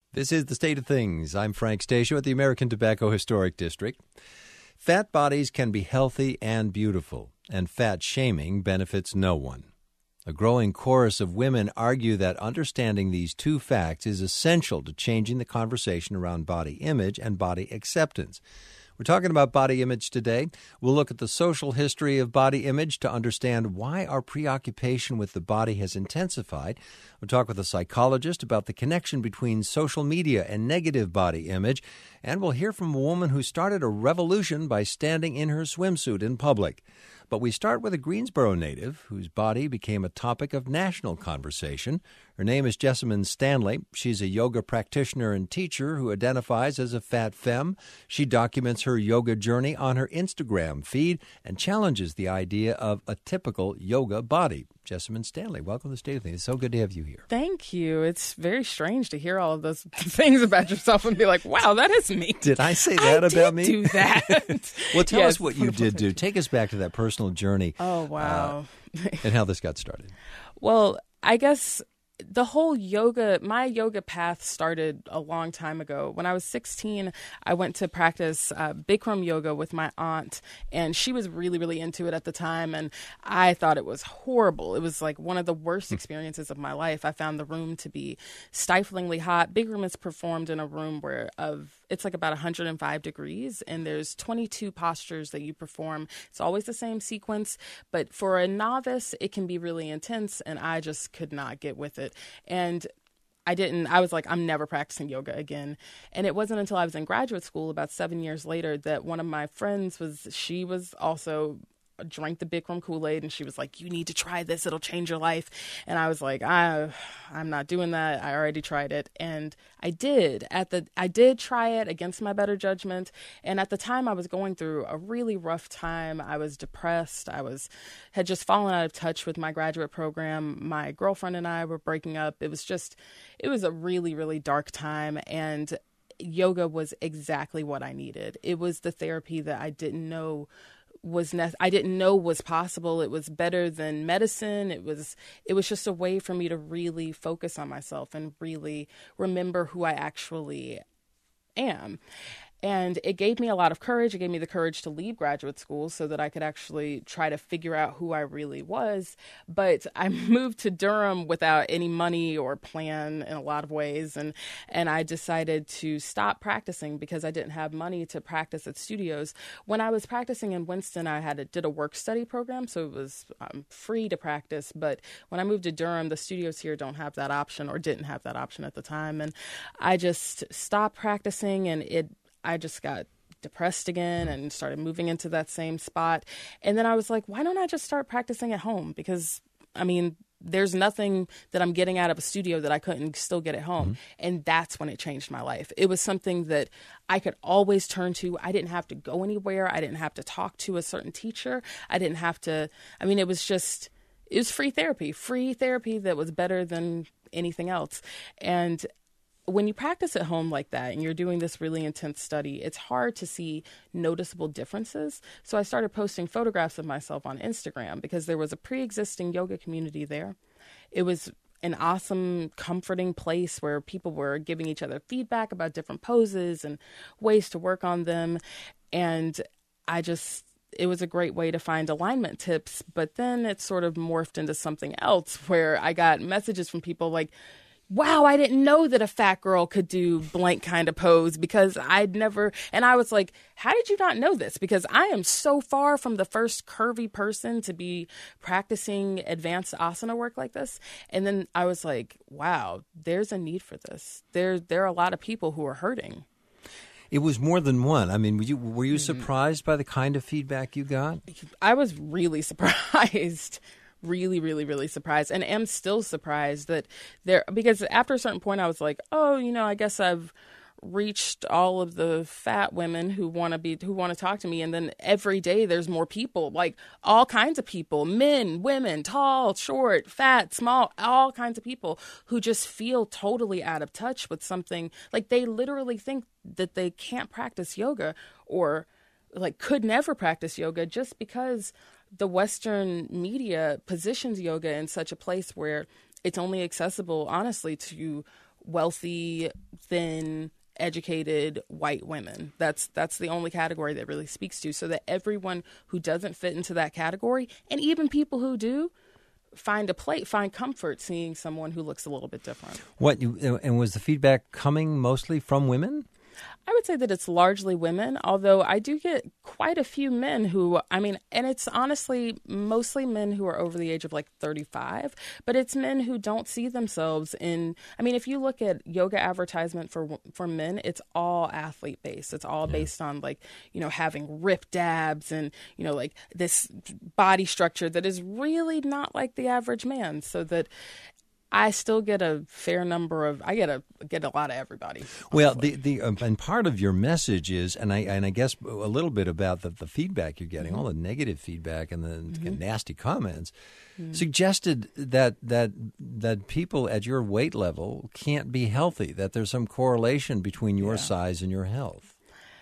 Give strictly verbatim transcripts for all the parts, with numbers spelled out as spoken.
This is The State of Things. I'm Frank Stasio at the American Tobacco Historic District. Fat bodies can be healthy and beautiful, and fat shaming benefits no one. A growing chorus of women argue that understanding these two facts is essential to changing the conversation around body image and body acceptance. We're talking about body image today. We'll look at the social history of body image to understand why our preoccupation with the body has intensified. We'll talk with a psychologist about the connection between social media and negative body image. And we'll hear from a woman who started a revolution by standing in her swimsuit in public. But we start with a Greensboro native whose body became a topic of national conversation. Her name is Jessamyn Stanley. She's a yoga practitioner and teacher who identifies as a fat femme. She documents her yoga journey on her Instagram feed and challenges the idea of a typical yoga body. Jessamyn Stanley, welcome to the State of Things. It's so good to have you here. Thank you. It's very strange to hear all of those things about yourself and be like, wow, that is me. Did I say that I about did me? do that. Well, tell Yes. us what you did do. Take us back to that personal journey. Oh, wow. Uh, and how this got started. Well, I guess the whole yoga, my yoga path started a long time ago. When I was sixteen, I went to practice uh, Bikram yoga with my aunt, and she was really, really into it at the time, and I thought it was horrible. It was like one of the worst experiences of my life. I found the room to be stiflingly hot. Bikram is performed in a room where of it's like about one hundred five degrees, and there's twenty-two postures that you perform. It's always the same sequence, but for a novice, it can be really intense, and I just could not get with it. And I didn't, I was like, I'm never practicing yoga again. And it wasn't until I was in graduate school about seven years later that one of my friends was, she was also drank the Bikram Kool-Aid, and she was like, you need to try this. It'll change your life. And I was like, I, I'm not doing that. I already tried it. And I did at the, I did try it against my better judgment. And at the time I was going through a really rough time. I was depressed. I was, had just fallen out of touch with my graduate program. My girlfriend and I were breaking up. It was just, it was a really, really dark time. And yoga was exactly what I needed. It was the therapy that I didn't know was ne- I didn't know was possible. It was better than medicine. It was it was just a way for me to really focus on myself and really remember who I actually am. And it gave me a lot of courage. It gave me the courage to leave graduate school so that I could actually try to figure out who I really was. But I moved to Durham without any money or plan in a lot of ways. And, and I decided to stop practicing because I didn't have money to practice at studios. When I was practicing in Winston, I had a, did a work study program, so it was um, free to practice. But when I moved to Durham, the studios here don't have that option or didn't have that option at the time. And I just stopped practicing, and it I just got depressed again and started moving into that same spot. And then I was like, why don't I just start practicing at home? Because, I mean, there's nothing that I'm getting out of a studio that I couldn't still get at home. Mm-hmm. And that's when it changed my life. It was something that I could always turn to. I didn't have to go anywhere. I didn't have to talk to a certain teacher. I didn't have to, I mean, it was just, it was free therapy, free therapy that was better than anything else. And when you practice at home like that and you're doing this really intense study, it's hard to see noticeable differences. So I started posting photographs of myself on Instagram because there was a pre-existing yoga community there. It was an awesome, comforting place where people were giving each other feedback about different poses and ways to work on them. And I just, it was a great way to find alignment tips. But then it sort of morphed into something else where I got messages from people like, wow, I didn't know that a fat girl could do blank kind of pose because I'd never, and I was like, how did you not know this? Because I am so far from the first curvy person to be practicing advanced asana work like this. And then I was like, wow, there's a need for this. There, there are a lot of people who are hurting. It was more than one. I mean, were you, were you surprised by the kind of feedback you got? I was really surprised. Really, really, really surprised, and am still surprised that there, because after a certain point I was like, oh, you know, I guess I've reached all of the fat women who want to be, who want to talk to me. And then every day there's more people, like all kinds of people, men, women, tall, short, fat, small, all kinds of people who just feel totally out of touch with something. Like they literally think that they can't practice yoga or like could never practice yoga just because the Western media positions yoga in such a place where it's only accessible, honestly, to wealthy, thin, educated white women. That's that's the only category that really speaks to, so that everyone who doesn't fit into that category, and even people who do, find a plate, find comfort seeing someone who looks a little bit different. What you, and was the feedback coming mostly from women? I would say that it's largely women, although I do get quite a few men who, I mean, and it's honestly mostly men who are over the age of like thirty-five, but it's men who don't see themselves in, I mean, if you look at yoga advertisement for for men, it's all athlete based. It's all based on like, you know, having ripped abs and, you know, like this body structure that is really not like the average man, so that I still get a fair number of, I get a get a lot of everybody. Well, the the um, and part of your message is, and I and I guess a little bit about the, the feedback you're getting, mm-hmm. all the negative feedback and the mm-hmm. nasty comments, mm-hmm. suggested that that that people at your weight level can't be healthy. That there's some correlation between your yeah. size and your health.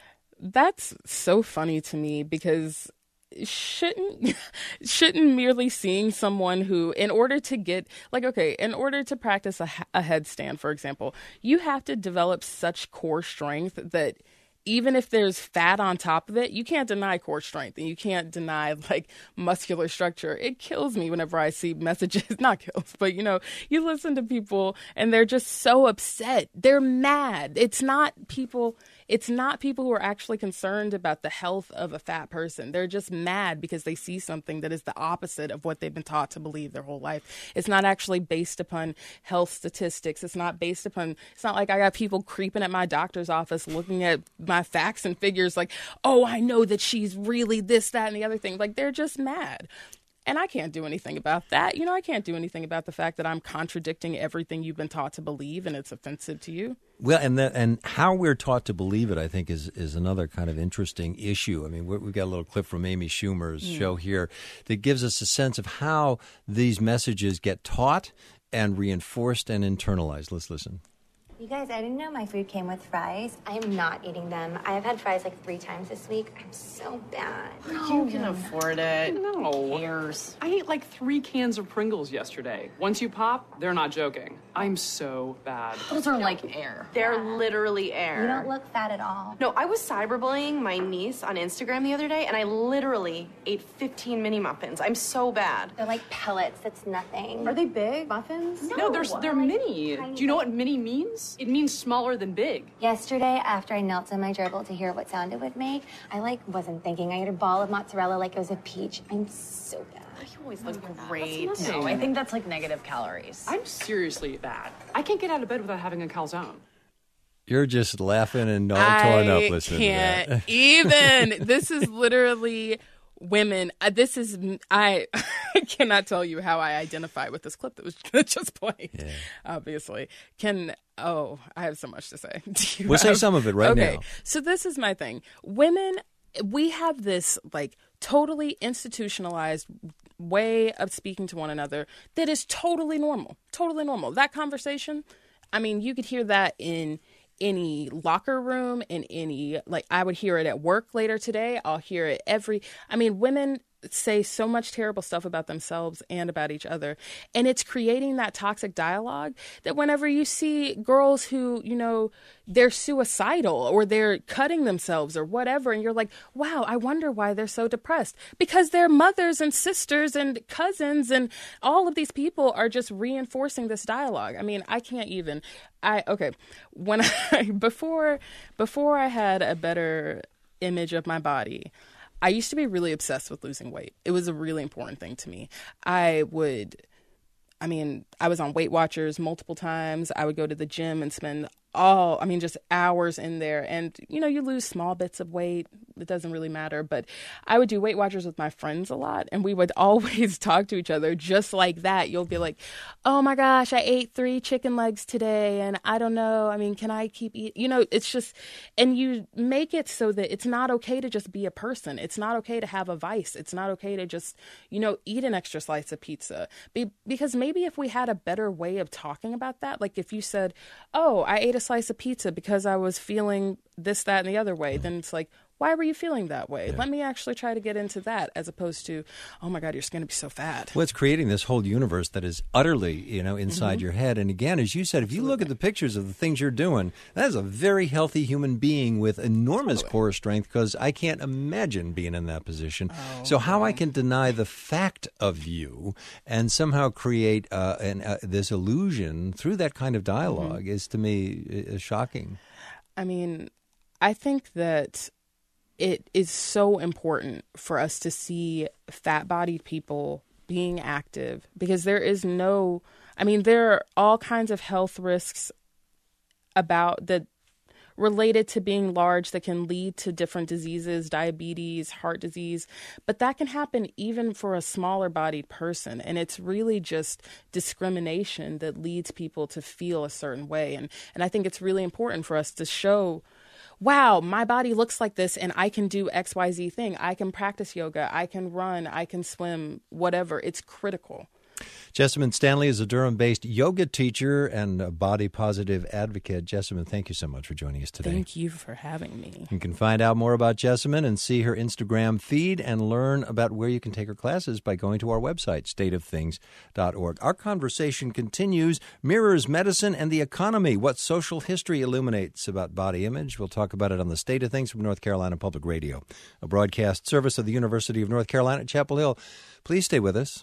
That's so funny to me, because shouldn't shouldn't merely seeing someone who, in order to get, like, okay, in order to practice a, a headstand, for example, you have to develop such core strength that even if there's fat on top of it, you can't deny core strength and you can't deny like muscular structure. It kills me whenever I see messages, not kills, but you know, you listen to people and they're just so upset. They're mad. It's not people It's not people who are actually concerned about the health of a fat person. They're just mad because they see something that is the opposite of what they've been taught to believe their whole life. It's not actually based upon health statistics. It's not based upon, it's not like I got people creeping at my doctor's office looking at my facts and figures like, oh, I know that she's really this, that, and the other thing. Like, they're just mad. And I can't do anything about that. You know, I can't do anything about the fact that I'm contradicting everything you've been taught to believe and it's offensive to you. Well, and the, and how we're taught to believe it, I think, is, is another kind of interesting issue. I mean, we're, we've got a little clip from Amy Schumer's mm. show here that gives us a sense of how these messages get taught and reinforced and internalized. Let's listen. You guys, I didn't know my food came with fries. I am not eating them. I have had fries like three times this week. I'm so bad. No. You can afford it. No. Who cares? I ate like three cans of Pringles yesterday. Once you pop, they're not joking. I'm so bad. Those are like air. They're literally air. You don't look fat at all. No, I was cyberbullying my niece on Instagram the other day, and I literally ate fifteen mini muffins. I'm so bad. They're like pellets. That's nothing. Are they big muffins? No, no they're, they're like mini. Do you know what mini means? It means smaller than big. Yesterday, after I knelt on my gerbil to hear what sound it would make, I like wasn't thinking. I ate a ball of mozzarella like it was a peach. I'm so bad. You always look great. No, I think that's like negative calories. I'm seriously bad. I can't get out of bed without having a calzone. You're just laughing and all torn up listening can't to that. even. This is literally women. Uh, this is I. I cannot tell you how I identify with this clip that was just played. Yeah. Obviously, can oh, I have so much to say. We'll have, say some of it right okay, now. So this is my thing. Women, we have this like totally institutionalized way of speaking to one another that is totally normal. Totally normal. That conversation, I mean, you could hear that in any locker room, in any, like, I would hear it at work later today. I'll hear it every, I mean, women say so much terrible stuff about themselves and about each other. And it's creating that toxic dialogue that whenever you see girls who, you know, they're suicidal or they're cutting themselves or whatever, and you're like, wow, I wonder why they're so depressed. Because their mothers and sisters and cousins and all of these people are just reinforcing this dialogue. I mean, I can't even, I, okay, when I, before, before I had a better image of my body, I used to be really obsessed with losing weight. It was a really important thing to me. I would, I mean, I was on Weight Watchers multiple times. I would go to the gym and spend all, I mean, just hours in there. And, you know, you lose small bits of weight. It doesn't really matter. But I would do Weight Watchers with my friends a lot. And we would always talk to each other just like that. You'll be like, oh my gosh, I ate three chicken legs today. And I don't know. I mean, can I keep eating? You know, it's just, and you make it so that it's not okay to just be a person. It's not okay to have a vice. It's not okay to just, you know, eat an extra slice of pizza. Be, because maybe if we had a better way of talking about that, like if you said, oh, I ate a slice of pizza because I was feeling this, that, and the other way, then it's like, why were you feeling that way? Yeah. Let me actually try to get into that, as opposed to, oh my God, your skin to be so fat. Well, it's creating this whole universe that is utterly, you know, inside mm-hmm. your head. And again, as you said, if Absolutely. you look at the pictures of the things you're doing, that is a very healthy human being with enormous totally. core strength, because I can't imagine being in that position. Oh, so how I can deny the fact of you and somehow create uh, an, uh, this illusion through that kind of dialogue mm-hmm. is, to me, uh, shocking. I mean, I think that it is so important for us to see fat-bodied people being active, because there is no, I mean, there are all kinds of health risks about that related to being large that can lead to different diseases, diabetes, heart disease, but that can happen even for a smaller bodied person. And it's really just discrimination that leads people to feel a certain way. And, and I think it's really important for us to show, wow, my body looks like this and I can do X Y Z thing. I can practice yoga. I can run. I can swim, whatever. It's critical. Jessamyn Stanley is a Durham-based yoga teacher and a body-positive advocate. Jessamyn, thank you so much for joining us today. Thank you for having me. You can find out more about Jessamyn and see her Instagram feed and learn about where you can take her classes by going to our website, state of things dot org. Our conversation continues. Mirrors, medicine, and the economy. What social history illuminates about body image. We'll talk about it on the State of Things from North Carolina Public Radio, a broadcast service of the University of North Carolina at Chapel Hill. Please stay with us.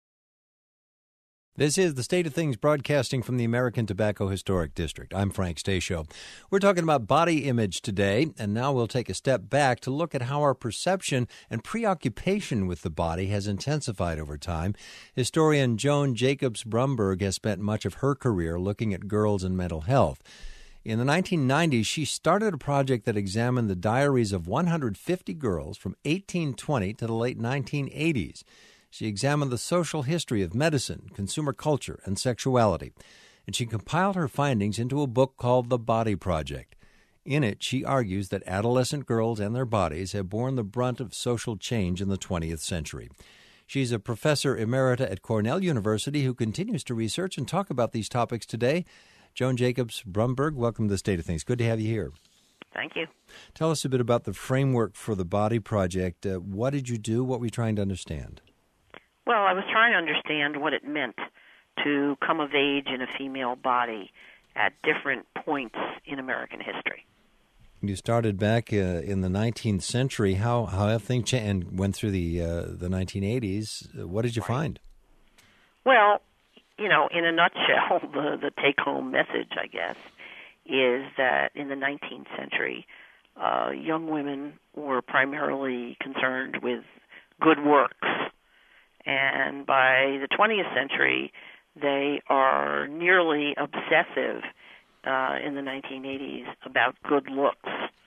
This is the State of Things, broadcasting from the American Tobacco Historic District. I'm Frank Stasio. We're talking about body image today, and now we'll take a step back to look at how our perception and preoccupation with the body has intensified over time. Historian Joan Jacobs Brumberg has spent much of her career looking at girls and mental health. In the nineteen nineties, she started a project that examined the diaries of one hundred fifty girls from eighteen twenty to the late nineteen eighties. She examined the social history of medicine, consumer culture, and sexuality, and she compiled her findings into a book called The Body Project. In it, she argues that adolescent girls and their bodies have borne the brunt of social change in the twentieth century. She's a professor emerita at Cornell University who continues to research and talk about these topics today. Joan Jacobs Brumberg, welcome to the State of Things. Good to have you here. Thank you. Tell us a bit about the framework for the Body Project. Uh, what did you do? What were you trying to understand? Well, I was trying to understand what it meant to come of age in a female body at different points in American history. You started back uh, in the nineteenth century. How how have things changed and went through the uh, the nineteen eighties? What did you right. find? Well, you know, in a nutshell, the, the take-home message, I guess, is that in the nineteenth century, uh, young women were primarily concerned with good works. And by the twentieth century, they are nearly obsessive uh, in the nineteen eighties about good looks.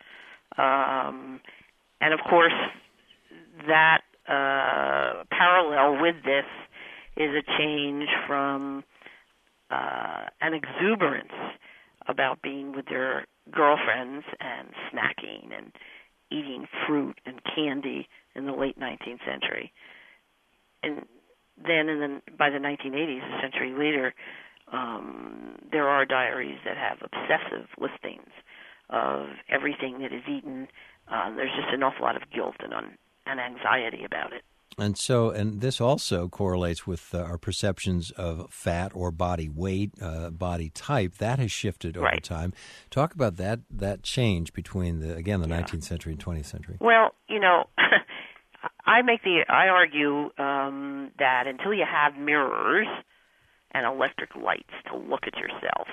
Um, and, of course, that uh, parallel with this is a change from uh, an exuberance about being with their girlfriends and snacking and eating fruit and candy in the late nineteenth century. And then in the, by the nineteen eighties, a century later, um, there are diaries that have obsessive listings of everything that is eaten. Uh, there's just an awful lot of guilt and, un, and anxiety about it. And so, and this also correlates with uh, our perceptions of fat or body weight, uh, body type. That has shifted over right. time. Talk about that that change between the again the yeah. nineteenth century and twentieth century. Well, you know, I make the I argue um, that until you have mirrors and electric lights to look at yourself,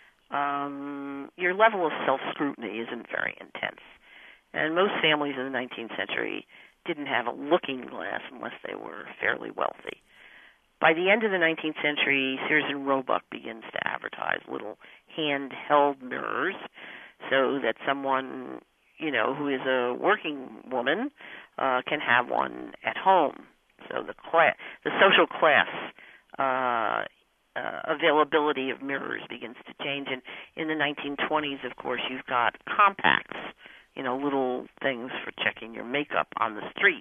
um, your level of self-scrutiny isn't very intense. And most families in the nineteenth century didn't have a looking glass unless they were fairly wealthy. By the end of the nineteenth century, Sears and Roebuck begins to advertise little handheld mirrors so that someone, you know, who is a working woman uh, can have one at home. So the class, the social class uh, uh, availability of mirrors begins to change. And in the nineteen twenties, of course, you've got compacts, you know, little things for checking your makeup on the street.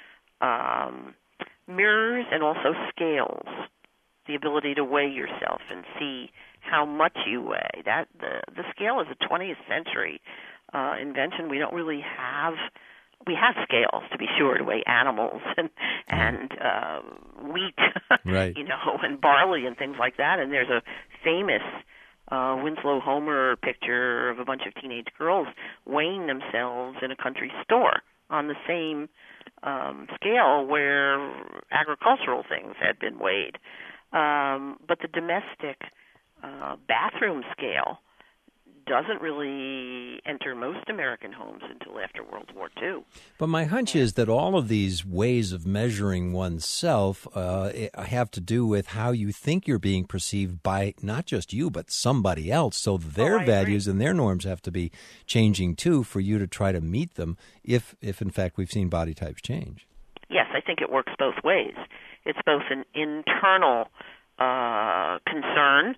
Um, mirrors and also scales, the ability to weigh yourself and see how much you weigh. That the the scale is a twentieth century uh, invention. We don't really have. We have scales, to be sure, to weigh animals and and uh, wheat, right. you know, and barley and things like that. And there's a famous uh, Winslow Homer picture of a bunch of teenage girls weighing themselves in a country store on the same um, scale where agricultural things had been weighed. Um, but the domestic uh, bathroom scale doesn't really enter most American homes until after World War Two. But my hunch is that all of these ways of measuring oneself uh, have to do with how you think you're being perceived by not just you, but somebody else. So their oh, values agree. and their norms have to be changing, too, for you to try to meet them if, if in fact, we've seen body types change. Yes, I think it works both ways. It's both an internal uh, concern,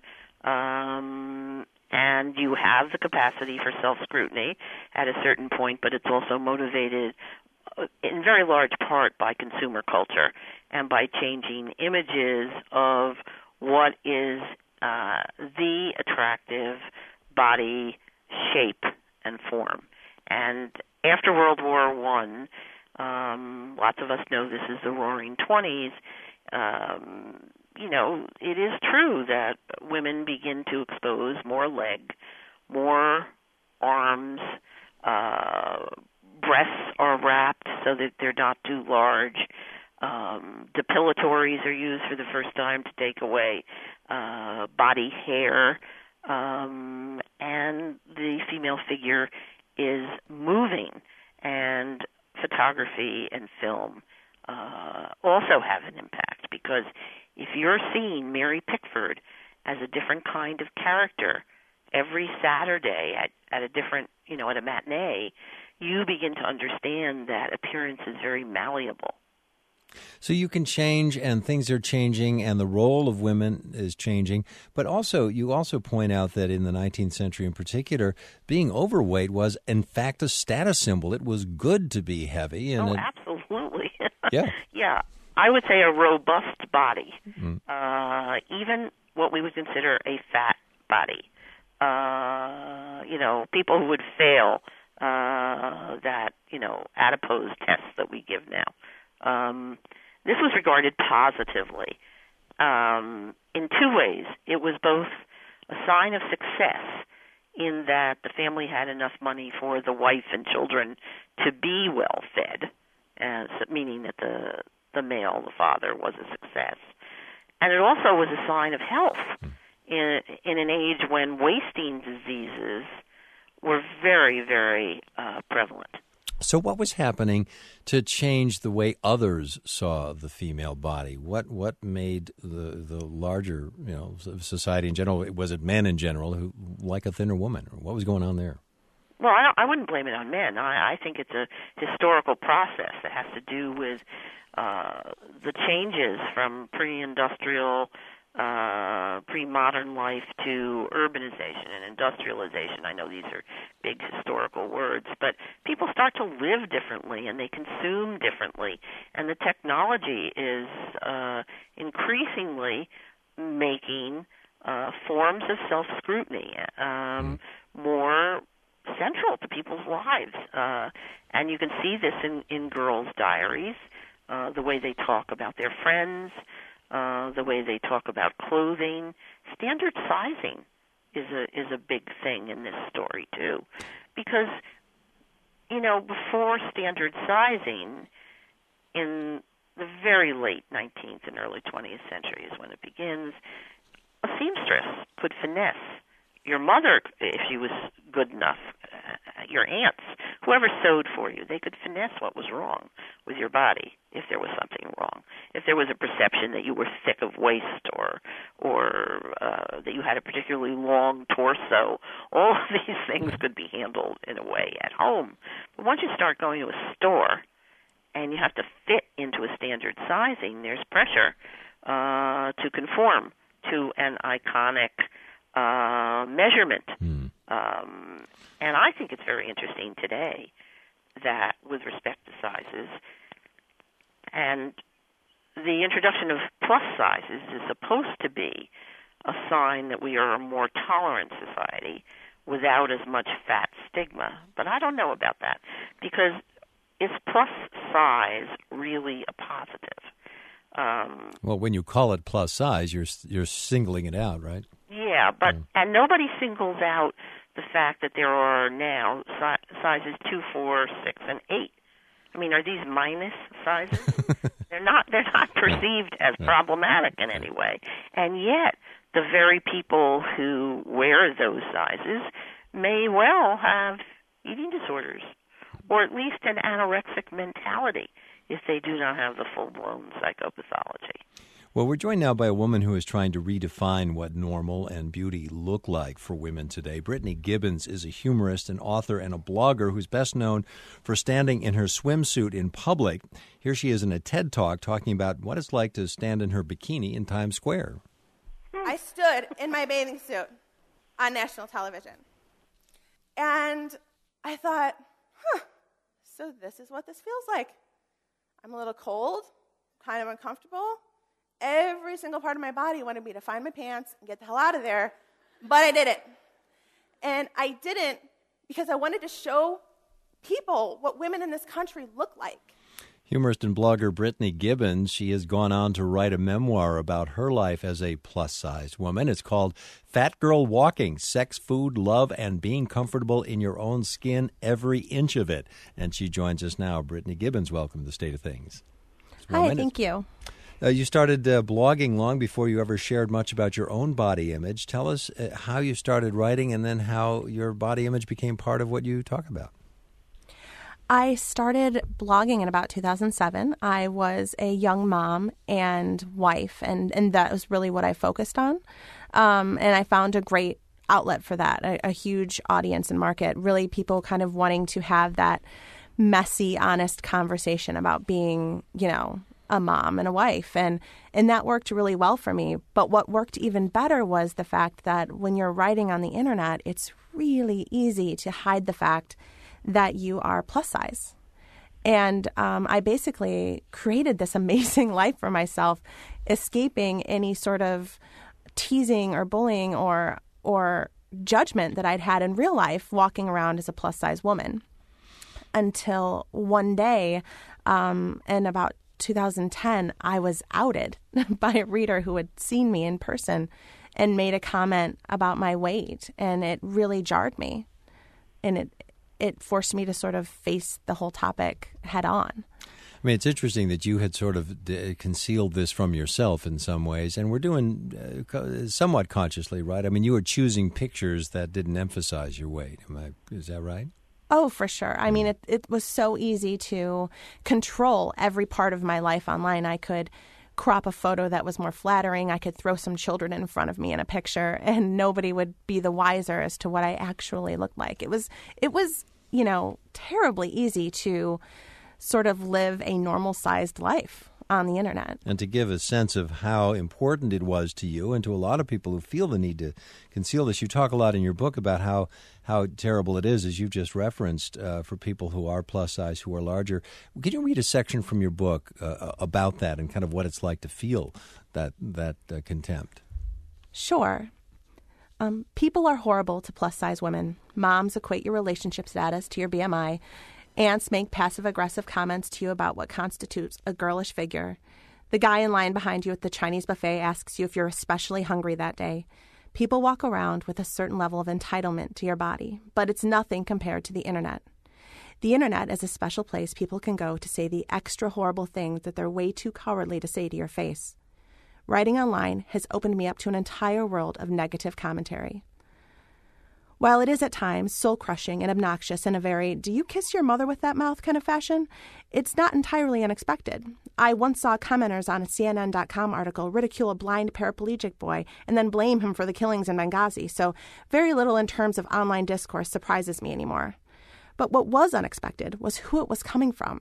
um, and you have the capacity for self-scrutiny at a certain point, but it's also motivated in very large part by consumer culture and by changing images of what is uh, the attractive body shape and form. And after World War One, um, lots of us know this is the Roaring Twenties. Um, you know, it is true that women begin to expose more leg, more arms, uh, breasts are wrapped so that they're not too large. Um, depilatories are used for the first time to take away uh, body hair, um, and the female figure is moving. And photography and film uh, also have an impact, because if you're seeing Mary Pickford as a different kind of character every Saturday at, at a different, you know, at a matinee, you begin to understand that appearance is very malleable. So you can change, and things are changing, and the role of women is changing. But also, you also point out that in the nineteenth century in particular, being overweight was, in fact, a status symbol. It was good to be heavy. And oh, it, absolutely. yeah. Yeah. I would say a robust body, mm. uh, even what we would consider a fat body. Uh, you know, people who would fail uh, that, you know, adipose tests that we give now. Um, this was regarded positively um, in two ways. It was both a sign of success in that the family had enough money for the wife and children to be well fed, as, meaning that the the male, the father, was a success. And it also was a sign of health in, in an age when wasting diseases were very, very uh, prevalent. So what was happening to change the way others saw the female body? What what made the the larger, you know, society in general, was it men in general who like a thinner woman? Or what was going on there? Well, I, don't, I wouldn't blame it on men. I, I think it's a historical process that has to do with uh, the changes from pre-industrial, uh, pre-modern life to urbanization and industrialization. I know these are big historical words, but people start to live differently and they consume differently, and the technology is uh, increasingly making uh, forms of self-scrutiny um, more central to people's lives. Uh, and you can see this in, in girls' diaries, uh, the way they talk about their friends, uh, the way they talk about clothing. Standard sizing is a is a big thing in this story, too. Because, you know, before standard sizing, in the very late nineteenth and early twentieth centuries when it begins, a seamstress could finesse your mother, if she was good enough, uh, your aunts, whoever sewed for you, they could finesse what was wrong with your body if there was something wrong. If there was a perception that you were thick of waist or or uh, that you had a particularly long torso, all of these things could be handled in a way at home. But once you start going to a store and you have to fit into a standard sizing, there's pressure uh, to conform to an iconic Uh, measurement. Mm. Um, and I think it's very interesting today that with respect to sizes, and the introduction of plus sizes is supposed to be a sign that we are a more tolerant society, without as much fat stigma. But I don't know about that, because is plus size really a positive? Um, well, when you call it plus size, you're you're singling it out, right? Yeah, but Yeah. and nobody singles out the fact that there are now si- sizes two, four, six, and eight. I mean, are these minus sizes? they're not. They're not perceived as Yeah. problematic in any way, and yet the very people who wear those sizes may well have eating disorders, or at least an anorexic mentality, if they do not have the full-blown psychopathology. Well, we're joined now by a woman who is trying to redefine what normal and beauty look like for women today. Brittany Gibbons is a humorist, an author, and a blogger who's best known for standing in her swimsuit in public. Here she is in a TED Talk talking about what it's like to stand in her bikini in Times Square. I stood in my bathing suit on national television. And I thought, huh, so this is what this feels like. I'm a little cold, kind of uncomfortable. Every single part of my body wanted me to find my pants and get the hell out of there, but I didn't. And I didn't because I wanted to show people what women in this country look like. Humorist and blogger Brittany Gibbons, she has gone on to write a memoir about her life as a plus-sized woman. It's called Fat Girl Walking, Sex, Food, Love, and Being Comfortable in Your Own Skin, Every Inch of It. And she joins us now. Brittany Gibbons, welcome to the State of Things. Hi, thank you. Uh, you started uh, blogging long before you ever shared much about your own body image. Tell us uh, how you started writing and then how your body image became part of what you talk about. I started blogging in about two thousand seven. I was a young mom and wife, and, and that was really what I focused on. Um, and I found a great outlet for that, a, a huge audience and market, really people kind of wanting to have that messy, honest conversation about being, you know, a mom and a wife. And, and that worked really well for me. But what worked even better was the fact that when you're writing on the internet, it's really easy to hide the fact that you are plus size. And um, I basically created this amazing life for myself, escaping any sort of teasing or bullying or or judgment that I'd had in real life walking around as a plus size woman. Until one day, um, in about two thousand ten, I was outed by a reader who had seen me in person and made a comment about my weight, and it really jarred me. And it it forced me to sort of face the whole topic head on. I mean, it's interesting that you had sort of d- concealed this from yourself in some ways, and we're doing uh, co- somewhat consciously, right? I mean, you were choosing pictures that didn't emphasize your weight. Am I, is that right? Oh, for sure. I mean, it, it was so easy to control every part of my life online. I could crop a photo that was more flattering. I could throw some children in front of me in a picture, and nobody would be the wiser as to what I actually looked like. It was, it was, you know, terribly easy to sort of live a normal-sized life on the internet. And to give a sense of how important it was to you and to a lot of people who feel the need to conceal this, you talk a lot in your book about how, how terrible it is, as you've just referenced, uh, for people who are plus size, who are larger. Could you read a section from your book uh, about that and kind of what it's like to feel that, that uh, contempt? Sure. Um, people are horrible to plus-size women. Moms equate your relationship status to your B M I. Aunts make passive-aggressive comments to you about what constitutes a girlish figure. The guy in line behind you at the Chinese buffet asks you if you're especially hungry that day. People walk around with a certain level of entitlement to your body, but it's nothing compared to the internet. The internet is a special place people can go to say the extra horrible things that they're way too cowardly to say to your face. Writing online has opened me up to an entire world of negative commentary. While it is at times soul-crushing and obnoxious in a very do you kiss your mother with that mouth kind of fashion, it's not entirely unexpected. I once saw commenters on a C N N dot com article ridicule a blind paraplegic boy and then blame him for the killings in Benghazi, so very little in terms of online discourse surprises me anymore. But what was unexpected was who it was coming from.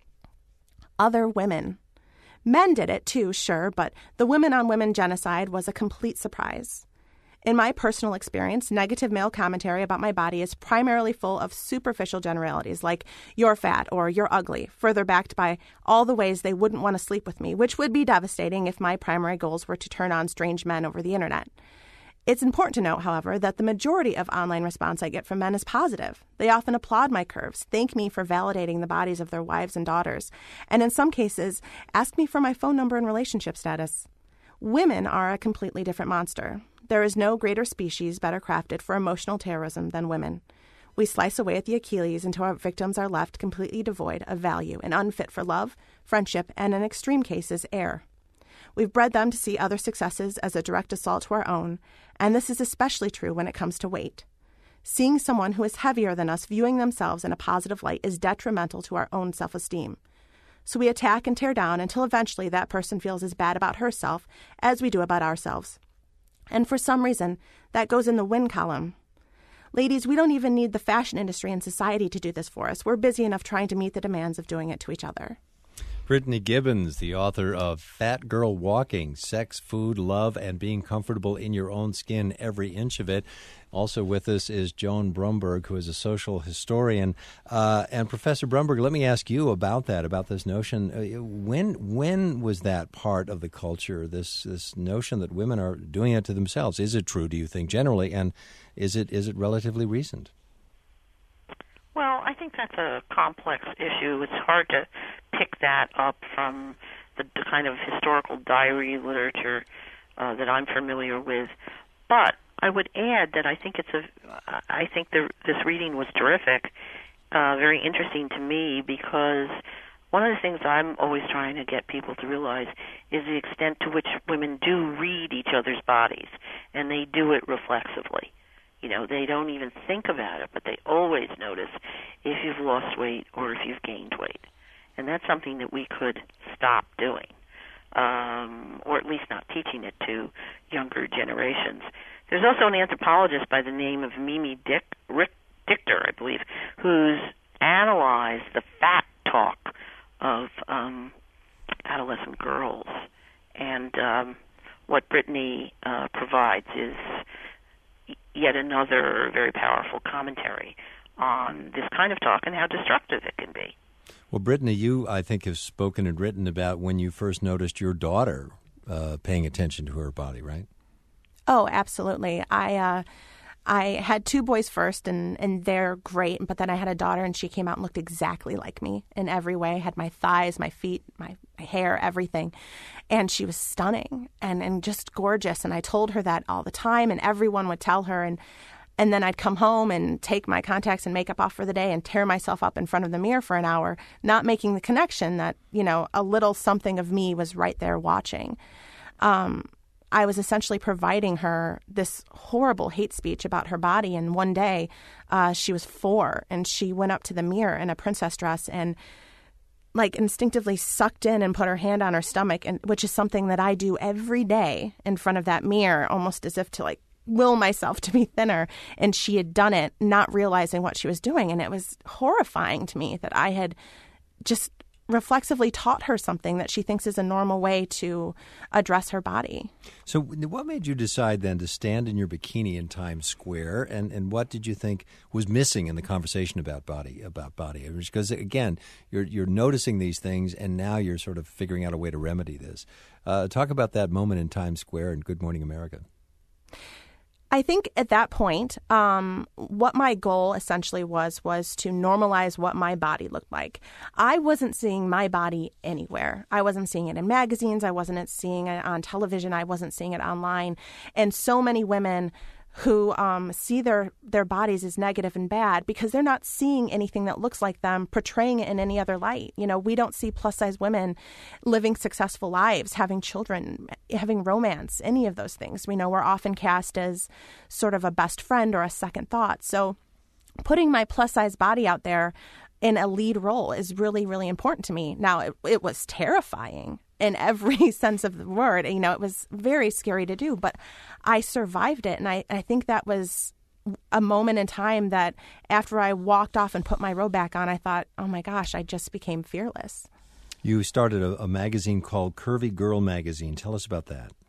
Other women. Men did it too, sure, but the women-on-women genocide was a complete surprise. In my personal experience, negative male commentary about my body is primarily full of superficial generalities like you're fat or you're ugly, further backed by all the ways they wouldn't want to sleep with me, which would be devastating if my primary goals were to turn on strange men over the internet. It's important to note, however, that the majority of online response I get from men is positive. They often applaud my curves, thank me for validating the bodies of their wives and daughters, and in some cases, ask me for my phone number and relationship status. Women are a completely different monster. There is no greater species better crafted for emotional terrorism than women. We slice away at the Achilles until our victims are left completely devoid of value and unfit for love, friendship, and in extreme cases, air. We've bred them to see other successes as a direct assault to our own, and this is especially true when it comes to weight. Seeing someone who is heavier than us viewing themselves in a positive light is detrimental to our own self-esteem. So we attack and tear down until eventually that person feels as bad about herself as we do about ourselves. And for some reason, that goes in the win column. Ladies, we don't even need the fashion industry and society to do this for us. We're busy enough trying to meet the demands of doing it to each other. Brittany Gibbons, the author of Fat Girl Walking, Sex, Food, Love, and Being Comfortable in Your Own Skin, Every Inch of It. Also with us is Joan Bromberg, who is a social historian. Uh, and Professor Bromberg, let me ask you about that, about this notion. Uh, when when was that part of the culture, this this notion that women are doing it to themselves? Is it true, do you think, generally, and is it is it relatively recent? Well, I think that's a complex issue. It's hard to pick that up from the, the kind of historical diary literature uh, that I'm familiar with. But I would add that I think it's a. I think the, this reading was terrific, uh, very interesting to me, because one of the things I'm always trying to get people to realize is the extent to which women do read each other's bodies, and they do it reflexively. You know, they don't even think about it, but they always notice if you've lost weight or if you've gained weight. And that's something that we could stop doing, um, or at least not teaching it to younger generations. There's also an anthropologist by the name of Mimi Dick, Rick Dichter, I believe, who's analyzed the fat talk of um, adolescent girls. And um, what Brittany uh, provides is yet another very powerful commentary on this kind of talk and how destructive it can be. Well, Brittany, you, I think, have spoken and written about when you first noticed your daughter uh, paying attention to her body, right? Oh, absolutely. I uh, I had two boys first, and, and they're great, but then I had a daughter, and she came out and looked exactly like me in every way. Had my thighs, my feet, my, my hair, everything. And she was stunning and, and just gorgeous, and I told her that all the time, and everyone would tell her, and And then I'd come home and take my contacts and makeup off for the day and tear myself up in front of the mirror for an hour, not making the connection that, you know, a little something of me was right there watching. Um, I was essentially providing her this horrible hate speech about her body. And one day uh, she was four and she went up to the mirror in a princess dress and like instinctively sucked in and put her hand on her stomach, and which is something that I do every day in front of that mirror, almost as if to like will myself to be thinner. And she had done it, not realizing what she was doing. And it was horrifying to me that I had just reflexively taught her something that she thinks is a normal way to address her body. So what made you decide then to stand in your bikini in Times Square, and, and what did you think was missing in the conversation about body, about body? Because, again, you're you're noticing these things, and now you're sort of figuring out a way to remedy this. Uh, talk about that moment in Times Square in Good Morning America. I think at that point, um, what my goal essentially was, was to normalize what my body looked like. I wasn't seeing my body anywhere. I wasn't seeing it in magazines. I wasn't seeing it on television. I wasn't seeing it online. And so many women who um, see their, their bodies as negative and bad because they're not seeing anything that looks like them, portraying it in any other light. You know, we don't see plus-size women living successful lives, having children, having romance, any of those things. We know we're often cast as sort of a best friend or a second thought. So putting my plus-size body out there in a lead role is really, really important to me. Now, it, it was terrifying in every sense of the word. You know, it was very scary to do, but I survived it. And I, I think that was a moment in time that after I walked off and put my robe back on, I thought, oh my gosh, I just became fearless. You started a, a magazine called Curvy Girl Magazine. Tell us about that.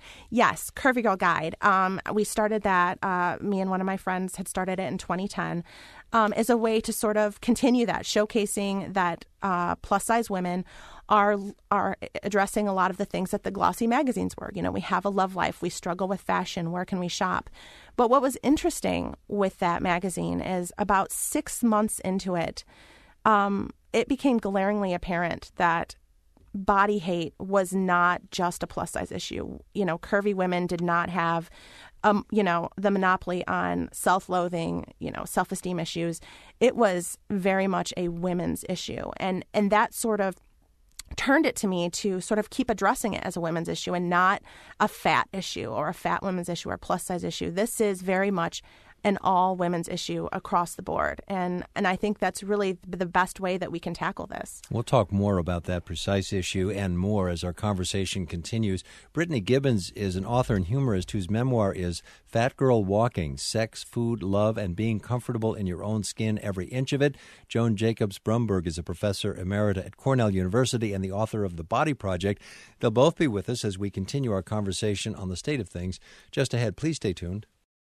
Yes, Curvy Girl Guide. Um, we started that, uh, me and one of my friends had started it in twenty ten, um, as a way to sort of continue that, showcasing that uh, plus-size women are are addressing a lot of the things that the glossy magazines were. You know, we have a love life. We struggle with fashion. Where can we shop? But what was interesting with that magazine is about six months into it, um, it became glaringly apparent that body hate was not just a plus size issue. You know, curvy women did not have, um, you know, the monopoly on self-loathing, you know, self-esteem issues. It was very much a women's issue. And, and that sort of turned it to me to sort of keep addressing it as a women's issue and not a fat issue or a fat women's issue or plus size issue. This is very much an all women's issue across the board. And and I think that's really the best way that we can tackle this. We'll talk more about that precise issue and more as our conversation continues. Brittany Gibbons is an author and humorist whose memoir is Fat Girl Walking, Sex, Food, Love, and Being Comfortable in Your Own Skin, Every Inch of It. Joan Jacobs Brumberg is a professor emerita at Cornell University and the author of The Body Project. They'll both be with us as we continue our conversation on the state of things. Just ahead, please stay tuned.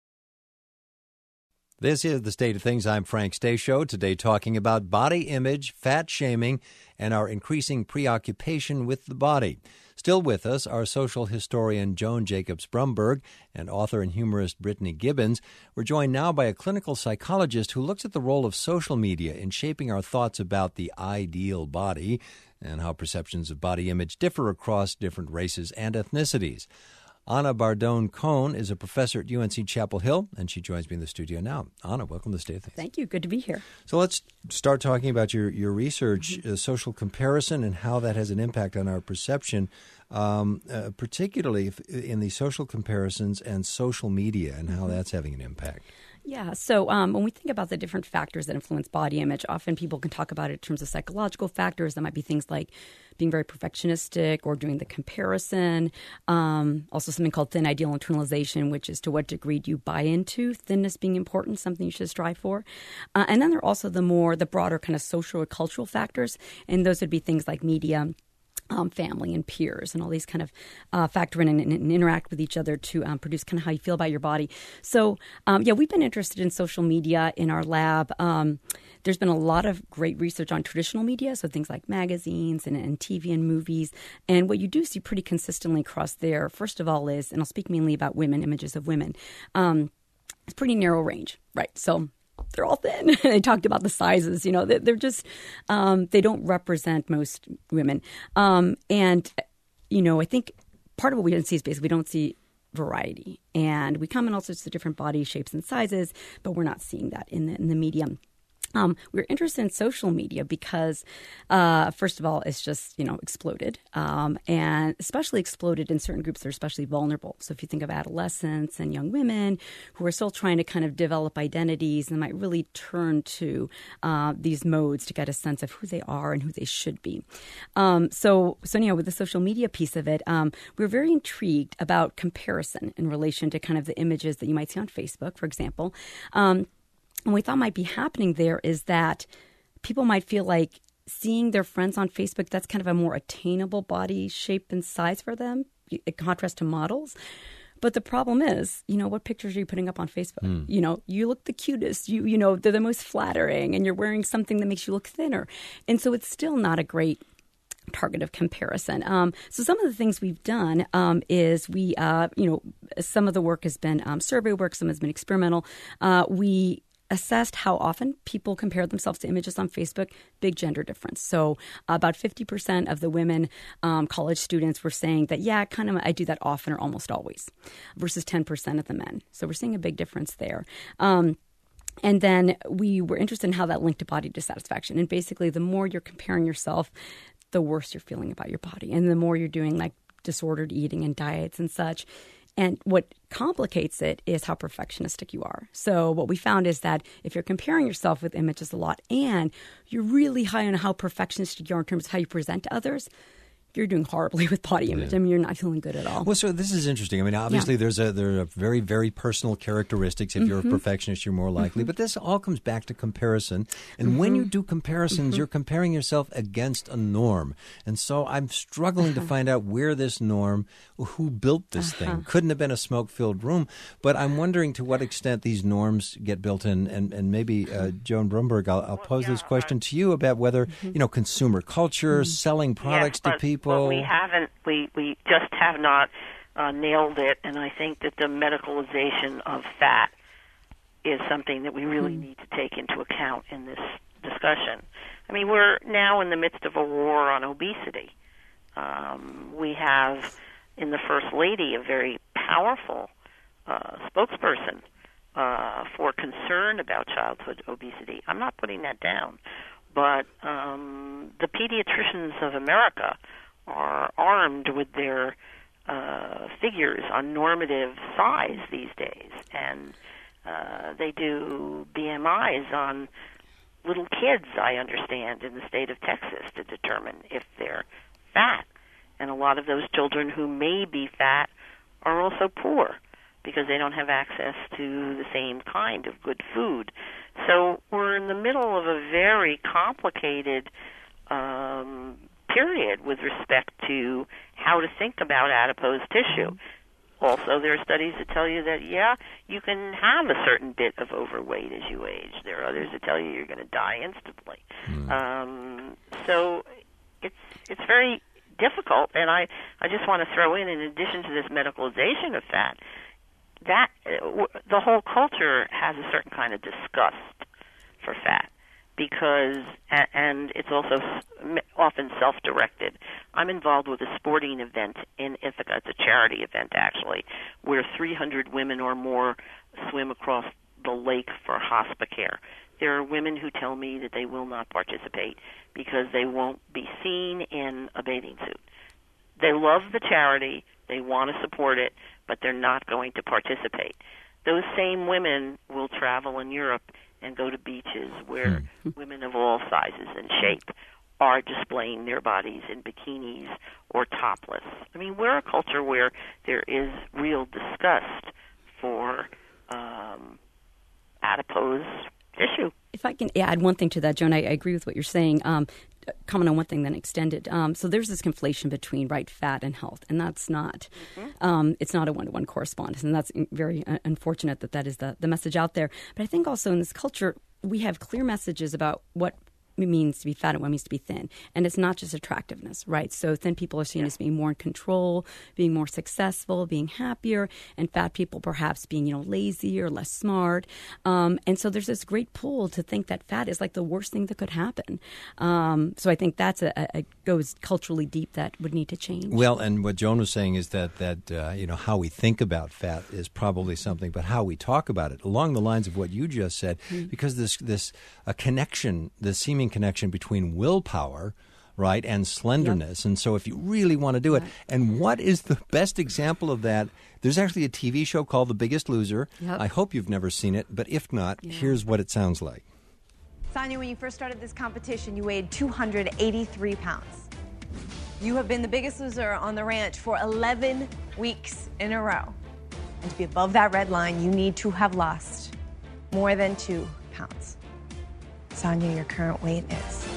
This is The State of Things. I'm Frank Stasio, today talking about body image, fat shaming, and our increasing preoccupation with the body. Still with us are social historian Joan Jacobs Brumberg and author and humorist Brittany Gibbons. We're joined now by a clinical psychologist who looks at the role of social media in shaping our thoughts about the ideal body and how perceptions of body image differ across different races and ethnicities. Anna Bardone-Cohn is a professor at U N C Chapel Hill, and she joins me in the studio now. Anna, welcome to the State of Things. Thank you. Good to be here. So let's start talking about your, your research, mm-hmm. uh, social comparison, and how that has an impact on our perception, um, uh, particularly if, in the social comparisons and social media and how mm-hmm. that's having an impact. Yeah. So um, when we think about the different factors that influence body image, often people can talk about it in terms of psychological factors. That might be things like being very perfectionistic or doing the comparison. Um, also something called thin ideal internalization, which is to what degree do you buy into thinness being important, something you should strive for. Uh, and then there are also the more, the broader kind of social or cultural factors. And those would be things like media, Um, family and peers and all these kind of uh, factor in and, and interact with each other to um, produce kind of how you feel about your body. So, um, yeah, we've been interested in social media in our lab. Um, there's been a lot of great research on traditional media, so things like magazines and, and T V and movies. And what you do see pretty consistently across there, first of all, is, and I'll speak mainly about women, images of women, um, it's pretty narrow range, right? So they're all thin. They talked about the sizes, you know, they're, they're just, um, they don't represent most women. Um, and, you know, I think part of what we don't see is basically we don't see variety. And we come in all sorts of different body shapes and sizes, but we're not seeing that in the, in the medium. Um, we're interested in social media because, uh, first of all, it's just, you know, exploded, um, and especially exploded in certain groups that are especially vulnerable. So if you think of adolescents and young women who are still trying to kind of develop identities and might really turn to uh, these modes to get a sense of who they are and who they should be. Um, so, so anyhow, with the social media piece of it, um, we're very intrigued about comparison in relation to kind of the images that you might see on Facebook, for example. Um, And what we thought might be happening there is that people might feel like seeing their friends on Facebook, that's kind of a more attainable body shape and size for them, in contrast to models. But the problem is, you know, what pictures are you putting up on Facebook? Mm. You know, you look the cutest, you you know, they're the most flattering, and you're wearing something that makes you look thinner. And so it's still not a great target of comparison. Um, so some of the things we've done um, is we, uh, you know, some of the work has been um, survey work, some has been experimental. Uh, we assessed how often people compare themselves to images on Facebook, big gender difference. So uh, about fifty percent of the women um, college students were saying that, yeah, kind of I do that often or almost always, versus ten percent of the men. So we're seeing a big difference there. Um, and then we were interested in how that linked to body dissatisfaction. And basically, the more you're comparing yourself, the worse you're feeling about your body. And the more you're doing like disordered eating and diets and such. And what complicates it is how perfectionistic you are. So what we found is that if you're comparing yourself with images a lot and you're really high on how perfectionistic you are in terms of how you present to others, you're doing horribly with body image. Yeah. I mean, you're not feeling good at all. Well, so this is interesting. I mean, obviously, Yeah. there's a there are very, very personal characteristics. If you're a Mhm. perfectionist, you're more likely. Mhm. But this all comes back to comparison. And when you do comparisons, Mhm. you're comparing yourself against a norm. And so I'm struggling to find out where this norm, who built this Uh-huh. thing. Couldn't have been a smoke-filled room. But I'm wondering to what extent these norms get built in. And, and maybe, uh, Joan Brumberg, I'll, I'll pose this question to you about whether, you know, consumer culture, selling products yes, to but, people. But we haven't. We we just have not uh, nailed it, and I think that the medicalization of fat is something that we really Hmm. need to take into account in this discussion. I mean, we're now in the midst of a war on obesity. Um, we have in the First Lady a very powerful uh, spokesperson uh, for concern about childhood obesity. I'm not putting that down, but um, the pediatricians of America are armed with their uh, figures on normative size these days, and uh, they do B M Is on little kids, I understand, in the state of Texas to determine if they're fat. And a lot of those children who may be fat are also poor because they don't have access to the same kind of good food. So we're in the middle of a very complicated um, period with respect to how to think about adipose tissue. Also, there are studies that tell you that, yeah, you can have a certain bit of overweight as you age. There are others that tell you you're going to die instantly. Mm. Um, so it's it's very difficult, and I, I just want to throw in, in addition to this medicalization of fat, that uh, w- the whole culture has a certain kind of disgust for fat. Because, and it's also often self-directed. I'm involved with a sporting event in Ithaca. It's a charity event, actually, where three hundred women or more swim across the lake for hospicare. There are women who tell me that they will not participate because they won't be seen in a bathing suit. They love the charity, they want to support it, but they're not going to participate. Those same women will travel in Europe and go to beaches where hmm. women of all sizes and shape are displaying their bodies in bikinis or topless. I mean, we're a culture where there is real disgust for um, adipose tissue. If I can add one thing to that, Joan, I, I agree with what you're saying. Um, comment on one thing, then extend it. Um, so there's this conflation between right fat and health, and that's not, mm-hmm. um, it's not a one-to-one correspondence, and that's very uh, unfortunate that that is the, the message out there. But I think also in this culture, we have clear messages about what it means to be fat and what it means to be thin. And it's not just attractiveness, right? So thin people are seen yeah. as being more in control, being more successful, being happier, and fat people perhaps being, you know, lazy or less smart. Um, and so there's this great pull to think that fat is like the worst thing that could happen. Um, so I think that's a, a, a goes culturally deep that would need to change. Well, and what Joan was saying is that, that uh, you know, how we think about fat is probably something, but how we talk about it, along the lines of what you just said, mm-hmm. because this, this a connection, the seeming connection between willpower, right, and slenderness. Yep. And so if you really want to do it, right. and what is the best example of that? There's actually a T V show called The Biggest Loser. Yep. I hope you've never seen it, but if not, yeah. here's what it sounds like. Sonia, when you first started this competition, you weighed two hundred eighty-three pounds. You have been the biggest loser on the ranch for eleven weeks in a row. And to be above that red line, you need to have lost more than two pounds. Sonia, your current weight is...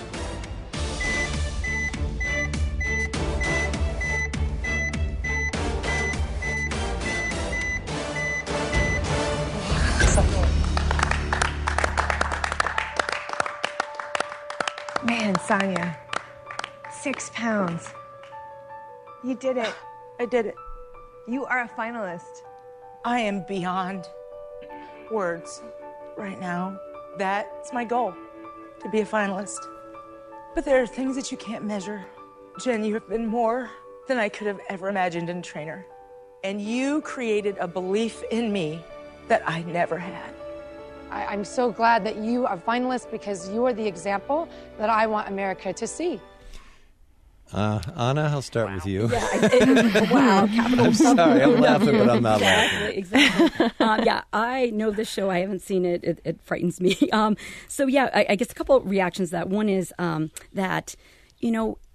Man, Sonia, six pounds. You did it. I did it. You are a finalist. I am beyond words right now. That's my goal, to be a finalist. But there are things that you can't measure. Jen, you have been more than I could have ever imagined in a trainer. And you created a belief in me that I never had. I, I'm so glad that you are finalist because you are the example that I want America to see. Uh, Anna, I'll start wow. with you. Yeah, it, wow, capital. I'm sorry, I'm laughing, but I'm not laughing. Exactly. exactly. um, yeah, I know this show. I haven't seen it. It, it frightens me. Um, so yeah, I, I guess a couple of reactions to that. One is um, that, you know,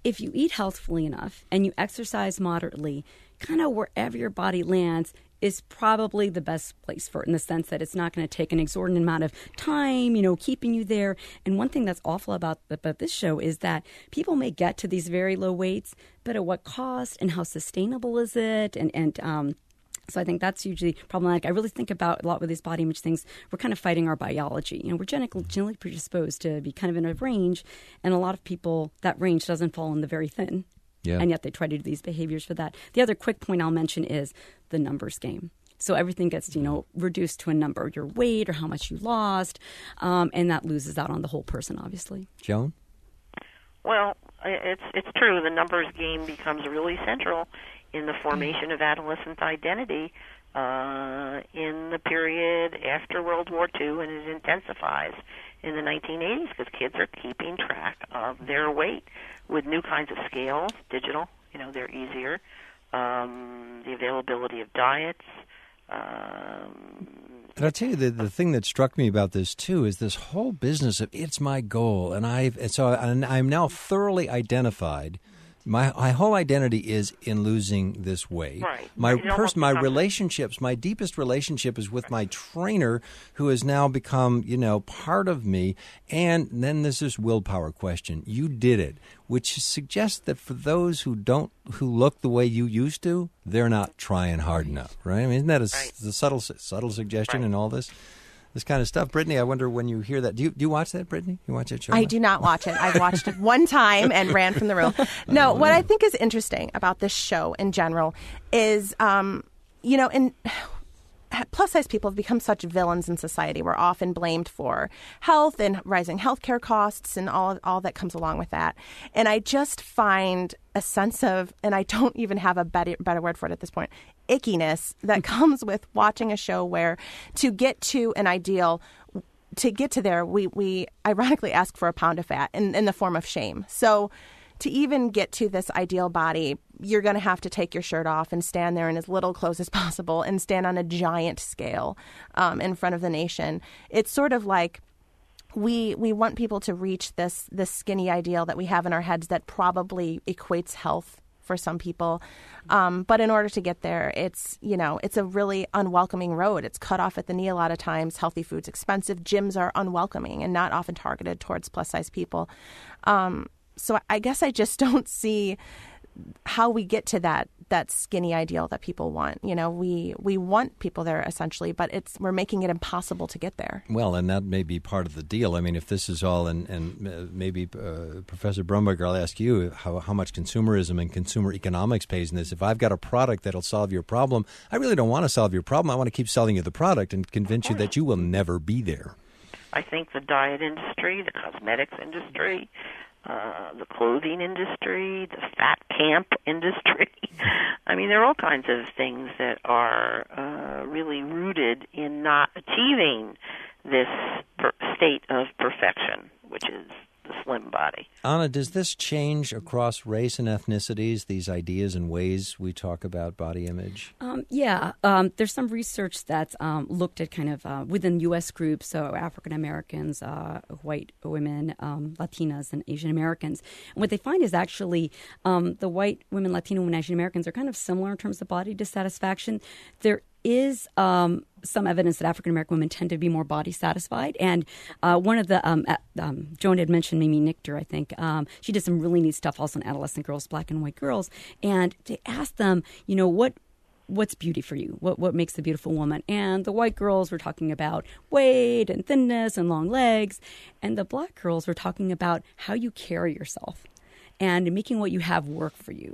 if you eat healthfully enough and you exercise moderately, kind of wherever your body lands is probably the best place for it, in the sense that it's not going to take an exorbitant amount of time, you know, keeping you there. And one thing that's awful about, about this show is that people may get to these very low weights, but at what cost, and how sustainable is it? And, and um, so I think that's usually problematic. I really think about a lot with these body image things. We're kind of fighting our biology. You know, we're genetically, genetically predisposed to be kind of in a range, and a lot of people, that range doesn't fall in the very thin. Yeah. And yet they try to do these behaviors for that. The other quick point I'll mention is the numbers game. So everything gets, you know, reduced to a number, your weight or how much you lost, um, and that loses out on the whole person, obviously. Joan? Well, it's it's true. The numbers game becomes really central in the formation of adolescent identity uh, in the period after World War Two, and it intensifies in the nineteen eighties because kids are keeping track of their weight with new kinds of scales, digital, you know, they're easier, um, the availability of diets. Um, and I'll tell you, the, the thing that struck me about this, too, is this whole business of it's my goal. And, I've, and so and I'm now thoroughly identified. My, my whole identity is in losing this weight. Right. My pers- my relationships, my deepest relationship is with my trainer, who has now become, you know, part of me. And then there's this willpower question. You did it, which suggests that for those who don't, who look the way you used to, they're not trying hard enough, right? I mean, isn't that a, right. a subtle subtle suggestion right. in all this? This kind of stuff. Brittany, I wonder when you hear that. Do you, do you watch that, Brittany? You watch that show? I do not watch it. I've watched it one time and ran from the room. No, what I think is interesting about this show in general is, um, you know, in plus-size people have become such villains in society. We're often blamed for health and rising healthcare costs and all all that comes along with that. And I just find a sense of, and I don't even have a better, better word for it at this point, ickiness that comes with watching a show where to get to an ideal, to get to there, we, we ironically ask for a pound of fat in, in the form of shame. So to even get to this ideal body, you're going to have to take your shirt off and stand there in as little clothes as possible and stand on a giant scale um, in front of the nation. It's sort of like we we want people to reach this this skinny ideal that we have in our heads that probably equates health for some people. Um, but in order to get there, it's, you know, it's a really unwelcoming road. It's cut off at the knee a lot of times. Healthy food's expensive. Gyms are unwelcoming and not often targeted towards plus-size people. Um, so I guess I just don't see how we get to that that skinny ideal that people want. You know, we we want people there essentially, but it's we're making it impossible to get there. Well, and that may be part of the deal. I mean, if this is all, and, and maybe uh, Professor Bromberger, I'll ask you how, how much consumerism and consumer economics pays in this. If I've got a product that'll solve your problem, I really don't want to solve your problem. I want to keep selling you the product and convince you that you will never be there. I think the diet industry, the cosmetics industry, Uh, the clothing industry, the fat camp industry. I mean, there are all kinds of things that are uh, really rooted in not achieving this per- state of perfection, which is the slim body. Anna, does this change across race and ethnicities, these ideas and ways we talk about body image? Um, yeah. Um, there's some research that's um, looked at kind of uh, within U S groups, so African Americans, uh, white women, um, Latinas, and Asian Americans. And what they find is actually um, the white women, Latino women, Asian Americans are kind of similar in terms of body dissatisfaction. There is um, some evidence that African American women tend to be more body satisfied, and uh, one of the um, uh, um, Joan had mentioned Mimi Nichter, I think. Um, she did some really neat stuff also on adolescent girls, black and white girls, and they asked them, you know, what what's beauty for you? What what makes a beautiful woman? And the white girls were talking about weight and thinness and long legs, and the black girls were talking about how you carry yourself and making what you have work for you.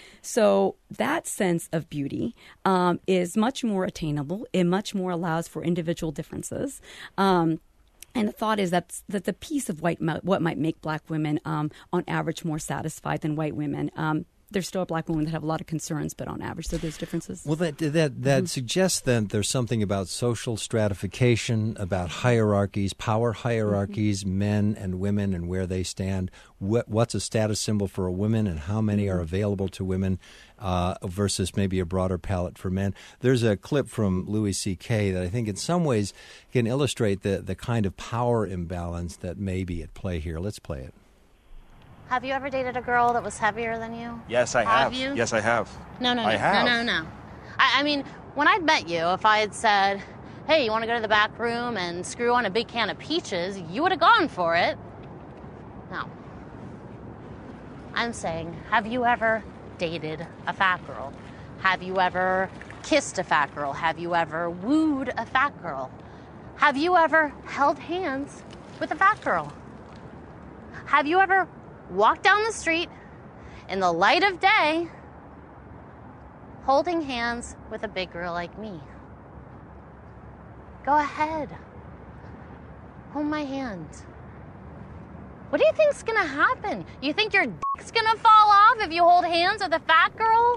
So that sense of beauty um, is much more attainable. It much more allows for individual differences. Um, and the thought is that, that the piece of white what might make black women um, on average more satisfied than white women. Um, there's still black women that have a lot of concerns, but on average, so there's differences. Well, that that that mm-hmm. suggests that there's something about social stratification, about hierarchies, power hierarchies, mm-hmm. men and women and where they stand. What, what's a status symbol for a woman and how many mm-hmm. are available to women uh, versus maybe a broader palette for men. There's a clip from Louis C K that I think in some ways can illustrate the, the kind of power imbalance that may be at play here. Let's play it. Have you ever dated a girl that was heavier than you? Yes, I have. Have you? Yes, I have. No, no, no. I have. No, no, no. I, I mean, when I'd met you, if I had said, hey, you want to go to the back room and screw on a big can of peaches, you would have gone for it. No. I'm saying, have you ever dated a fat girl? Have you ever kissed a fat girl? Have you ever wooed a fat girl? Have you ever held hands with a fat girl? Have you ever walked down the street in the light of day holding hands with a big girl like me? Go ahead. Hold my hand. What do you think's gonna happen? You think your dick's gonna fall off if you hold hands with a fat girl?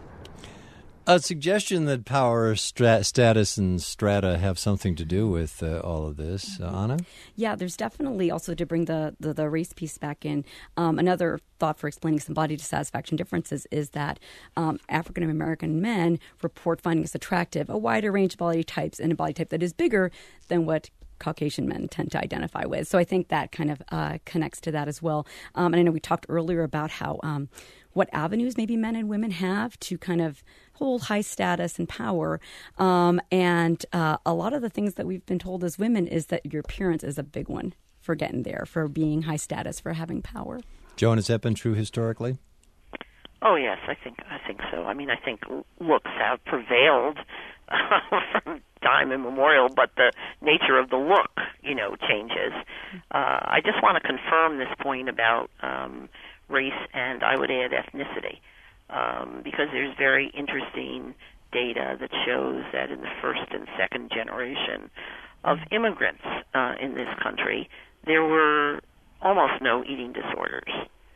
A suggestion that power, stra- status, and strata have something to do with uh, all of this. Uh, Anna? Yeah, there's definitely also, to bring the, the, the race piece back in, um, another thought for explaining some body dissatisfaction differences is that um, African-American men report finding us attractive a wider range of body types and a body type that is bigger than what Caucasian men tend to identify with. So I think that kind of uh, connects to that as well. Um, and I know we talked earlier about how um, what avenues maybe men and women have to kind of hold high status and power. Um, and uh, a lot of the things that we've been told as women is that your appearance is a big one for getting there, for being high status, for having power. Joan, has that been true historically? Oh yes, I think I think so. I mean, I think looks have prevailed uh, from time immemorial, but the nature of the look, you know, changes. Uh, I just want to confirm this point about um, race and, I would add, ethnicity, um, because there's very interesting data that shows that in the first and second generation of immigrants uh, in this country, there were almost no eating disorders.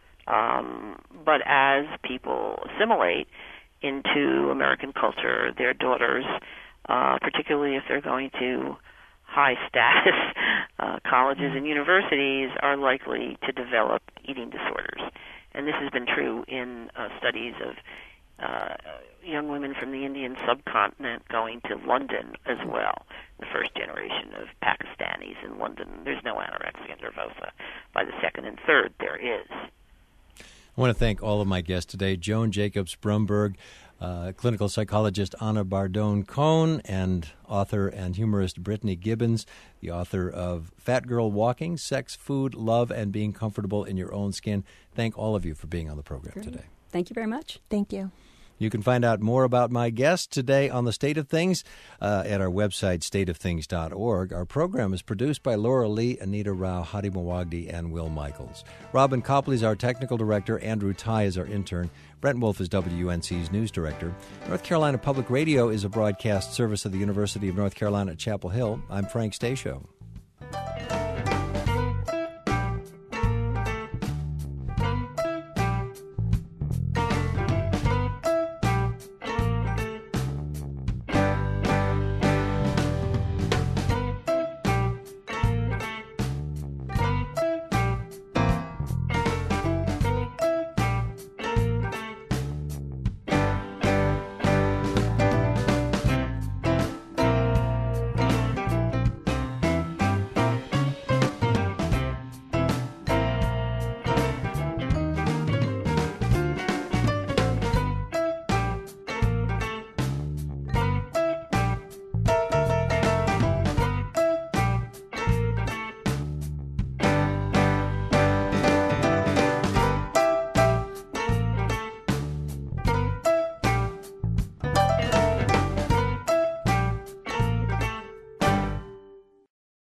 Um, but as people assimilate into American culture, their daughters, uh, particularly if they're going to high-status uh, colleges and universities, are likely to develop eating disorders. And this has been true in uh, studies of uh, young women from the Indian subcontinent going to London as well. The first generation of Pakistanis in London, there's no anorexia nervosa. By the second and third, there is. I want to thank all of my guests today, Joan Jacobs Brumberg, uh, clinical psychologist Anna Bardone-Cohn, and author and humorist Brittany Gibbons, the author of Fat Girl Walking, Sex, Food, Love, and Being Comfortable in Your Own Skin. Thank all of you for being on the program Great. today. Thank you very much. Thank you. You can find out more about my guests today on The State of Things uh, at our website, state of things dot org. Our program is produced by Laura Lee, Anita Rao, Hadi Mawagdi, and Will Michaels. Robin Copley is our technical director. Andrew Ty is our intern. Brent Wolf is W U N C's news director. North Carolina Public Radio is a broadcast service of the University of North Carolina at Chapel Hill. I'm Frank Stasio.